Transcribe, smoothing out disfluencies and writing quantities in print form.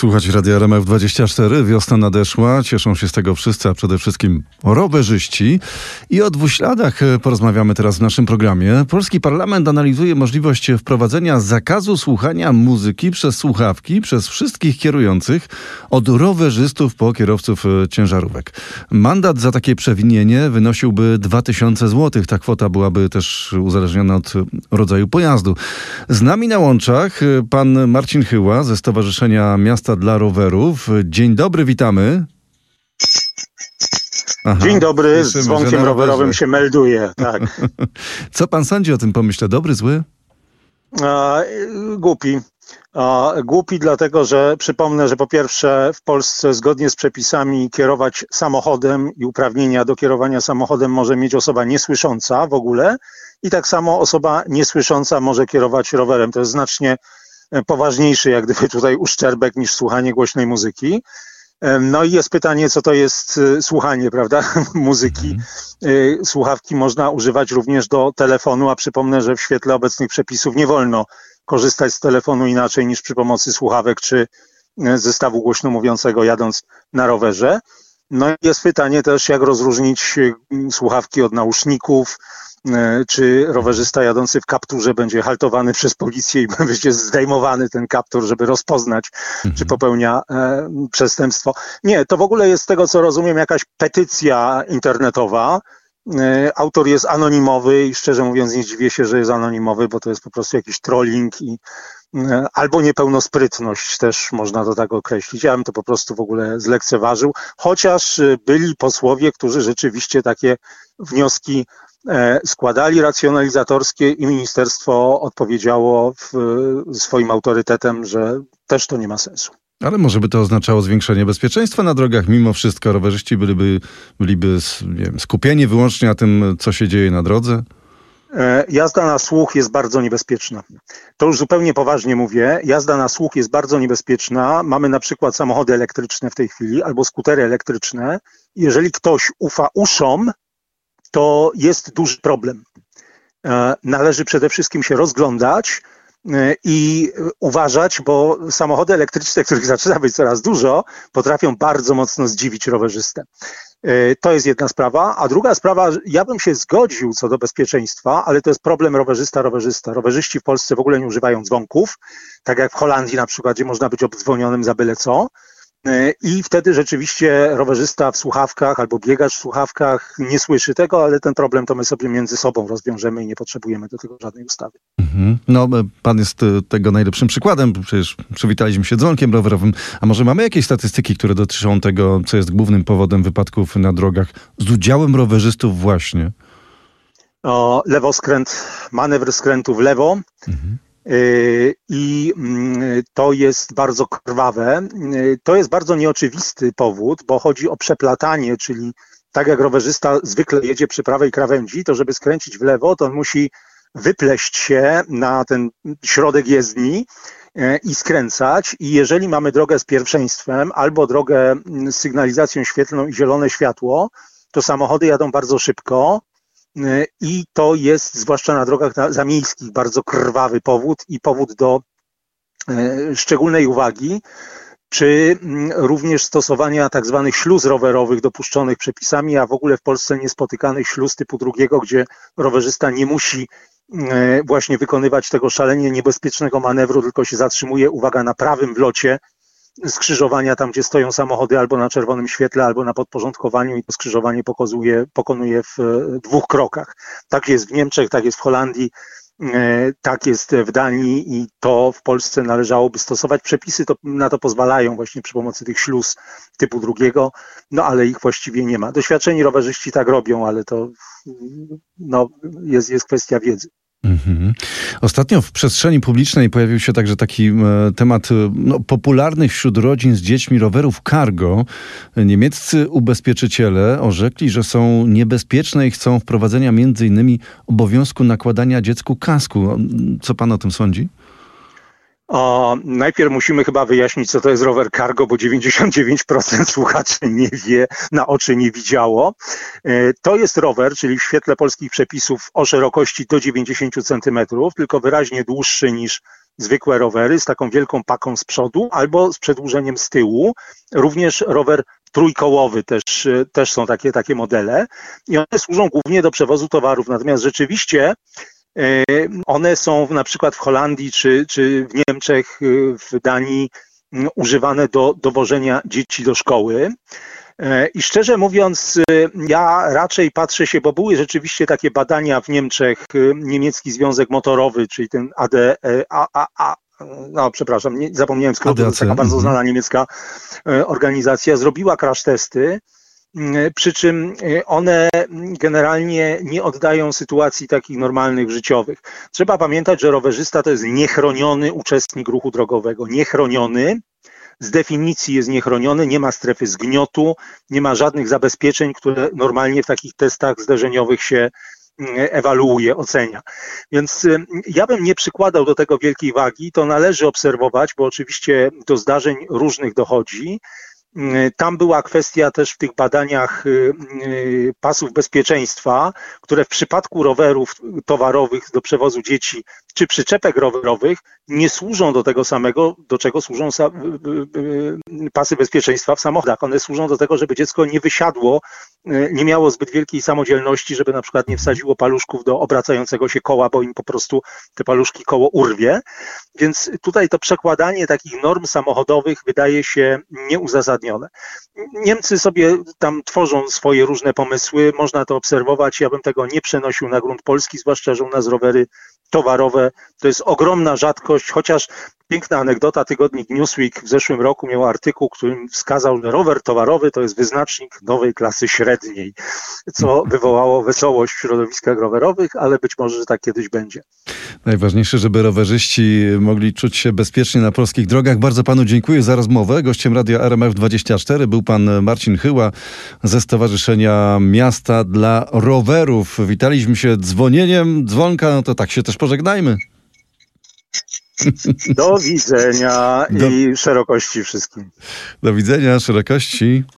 Słuchać Radia RMF24. Wiosna nadeszła. Cieszą się z tego wszyscy, a przede wszystkim rowerzyści. I o dwuśladach porozmawiamy teraz w naszym programie. Polski Parlament analizuje możliwość wprowadzenia zakazu słuchania muzyki przez słuchawki przez wszystkich kierujących, od rowerzystów po kierowców ciężarówek. Mandat za takie przewinienie wynosiłby 2000 zł. Ta kwota byłaby też uzależniona od rodzaju pojazdu. Z nami na łączach pan Marcin Chyła ze Stowarzyszenia Miasta dla Rowerów. Dzień dobry, witamy. Aha, dzień dobry, z dzwonkiem rowerowym się melduje. Tak. Co pan sądzi o tym pomyśle? Dobry, zły? Głupi. Głupi dlatego, że przypomnę, że po pierwsze w Polsce zgodnie z przepisami kierować samochodem i uprawnienia do kierowania samochodem może mieć osoba niesłysząca w ogóle i tak samo osoba niesłysząca może kierować rowerem. To jest znacznie poważniejszy jak gdyby tutaj uszczerbek niż słuchanie głośnej muzyki. No i jest pytanie, co to jest słuchanie, prawda, muzyki. Słuchawki można używać również do telefonu, a przypomnę, że w świetle obecnych przepisów nie wolno korzystać z telefonu inaczej niż przy pomocy słuchawek czy zestawu głośno mówiącego jadąc na rowerze. No i jest pytanie też, jak rozróżnić słuchawki od nauszników, czy rowerzysta jadący w kapturze będzie haltowany przez policję i będzie zdejmowany ten kaptur, żeby rozpoznać, czy popełnia przestępstwo. Nie, to w ogóle jest z tego, co rozumiem, jakaś petycja internetowa. Autor jest anonimowy i szczerze mówiąc nie dziwię się, że jest anonimowy, bo to jest po prostu jakiś trolling i albo niepełnosprytność też można to tak określić. Ja bym to po prostu w ogóle zlekceważył, chociaż byli posłowie, którzy rzeczywiście takie wnioski składali racjonalizatorskie i ministerstwo odpowiedziało swoim autorytetem, że też to nie ma sensu. Ale może by to oznaczało zwiększenie bezpieczeństwa na drogach. Mimo wszystko rowerzyści byliby nie wiem, skupieni wyłącznie na tym, co się dzieje na drodze? Jazda na słuch jest bardzo niebezpieczna. To już zupełnie poważnie mówię. Jazda na słuch jest bardzo niebezpieczna. Mamy na przykład samochody elektryczne w tej chwili albo skutery elektryczne. Jeżeli ktoś ufa uszom, to jest duży problem. Należy przede wszystkim się rozglądać i uważać, bo samochody elektryczne, których zaczyna być coraz dużo, potrafią bardzo mocno zdziwić rowerzystę. To jest jedna sprawa. A druga sprawa, ja bym się zgodził co do bezpieczeństwa, ale to jest problem rowerzysta. Rowerzyści w Polsce w ogóle nie używają dzwonków, tak jak w Holandii na przykład, gdzie można być obdzwonionym za byle co. I wtedy rzeczywiście rowerzysta w słuchawkach albo biegacz w słuchawkach nie słyszy tego, ale ten problem to my sobie między sobą rozwiążemy i nie potrzebujemy do tego żadnej ustawy. No, pan jest tego najlepszym przykładem. Przecież przywitaliśmy się dzwonkiem rowerowym. A może mamy jakieś statystyki, które dotyczą tego, co jest głównym powodem wypadków na drogach z udziałem rowerzystów właśnie? Lewoskręt, manewr skrętu w lewo. I to jest bardzo krwawe. To jest bardzo nieoczywisty powód, bo chodzi o przeplatanie, czyli tak jak rowerzysta zwykle jedzie przy prawej krawędzi, to żeby skręcić w lewo, to on musi wypleść się na ten środek jezdni i skręcać. I jeżeli mamy drogę z pierwszeństwem albo drogę z sygnalizacją świetlną i zielone światło, to samochody jadą bardzo szybko. I to jest, zwłaszcza na drogach zamiejskich, bardzo krwawy powód i powód do szczególnej uwagi przy również stosowania tak zwanych śluz rowerowych dopuszczonych przepisami, a w ogóle w Polsce niespotykanych śluz typu drugiego, gdzie rowerzysta nie musi właśnie wykonywać tego szalenie niebezpiecznego manewru, tylko się zatrzymuje, uwaga, na prawym wlocie skrzyżowania, tam gdzie stoją samochody albo na czerwonym świetle, albo na podporządkowaniu i to skrzyżowanie pokonuje w 2 krokach. Tak jest w Niemczech, tak jest w Holandii, tak jest w Danii i to w Polsce należałoby stosować. Przepisy na to pozwalają właśnie przy pomocy tych śluz typu drugiego, no ale ich właściwie nie ma. Doświadczeni rowerzyści tak robią, ale to jest kwestia wiedzy. Ostatnio w przestrzeni publicznej pojawił się także taki temat popularnych wśród rodzin z dziećmi rowerów cargo. Niemieccy ubezpieczyciele orzekli, że są niebezpieczne i chcą wprowadzenia m.in. obowiązku nakładania dziecku kasku. Co pan o tym sądzi? Najpierw musimy chyba wyjaśnić, co to jest rower cargo, bo 99% słuchaczy nie wie, na oczy nie widziało. To jest rower, czyli w świetle polskich przepisów o szerokości do 90 cm, tylko wyraźnie dłuższy niż zwykłe rowery z taką wielką paką z przodu albo z przedłużeniem z tyłu. Również rower trójkołowy też są takie modele i one służą głównie do przewozu towarów. Natomiast rzeczywiście one są na przykład w Holandii czy w Niemczech, w Danii używane do dowożenia dzieci do szkoły. I szczerze mówiąc, ja raczej patrzę się, bo były rzeczywiście takie badania w Niemczech, niemiecki związek motorowy, czyli ten zapomniałem skrótu, to jest taka bardzo znana niemiecka organizacja, zrobiła crash testy, przy czym one generalnie nie oddają sytuacji takich normalnych, życiowych. Trzeba pamiętać, że rowerzysta to jest niechroniony uczestnik ruchu drogowego, niechroniony. Z definicji jest niechroniony, nie ma strefy zgniotu, nie ma żadnych zabezpieczeń, które normalnie w takich testach zderzeniowych się ewaluuje, ocenia. Więc ja bym nie przykładał do tego wielkiej wagi, to należy obserwować, bo oczywiście do zdarzeń różnych dochodzi. Tam była kwestia też w tych badaniach pasów bezpieczeństwa, które w przypadku rowerów towarowych do przewozu dzieci czy przyczepek rowerowych nie służą do tego samego, do czego służą pasy bezpieczeństwa w samochodach. One służą do tego, żeby dziecko nie wysiadło, nie miało zbyt wielkiej samodzielności, żeby na przykład nie wsadziło paluszków do obracającego się koła, bo im po prostu te paluszki koło urwie. Więc tutaj to przekładanie takich norm samochodowych wydaje się nieuzasadnione. Niemcy sobie tam tworzą swoje różne pomysły, można to obserwować, ja bym tego nie przenosił na grunt polski, zwłaszcza, że u nas rowery towarowe to jest ogromna rzadkość, chociaż piękna anegdota, tygodnik Newsweek w zeszłym roku miał artykuł, którym wskazał, że rower towarowy to jest wyznacznik nowej klasy średniej, co wywołało wesołość w środowiskach rowerowych, ale być może, że tak kiedyś będzie. Najważniejsze, żeby rowerzyści mogli czuć się bezpiecznie na polskich drogach. Bardzo panu dziękuję za rozmowę. Gościem Radia RMF24 był pan Marcin Chyła ze Stowarzyszenia Miasta dla Rowerów. Witaliśmy się dzwonieniem dzwonka, no to tak się też pożegnajmy. Do widzenia i szerokości wszystkim. Do widzenia, szerokości.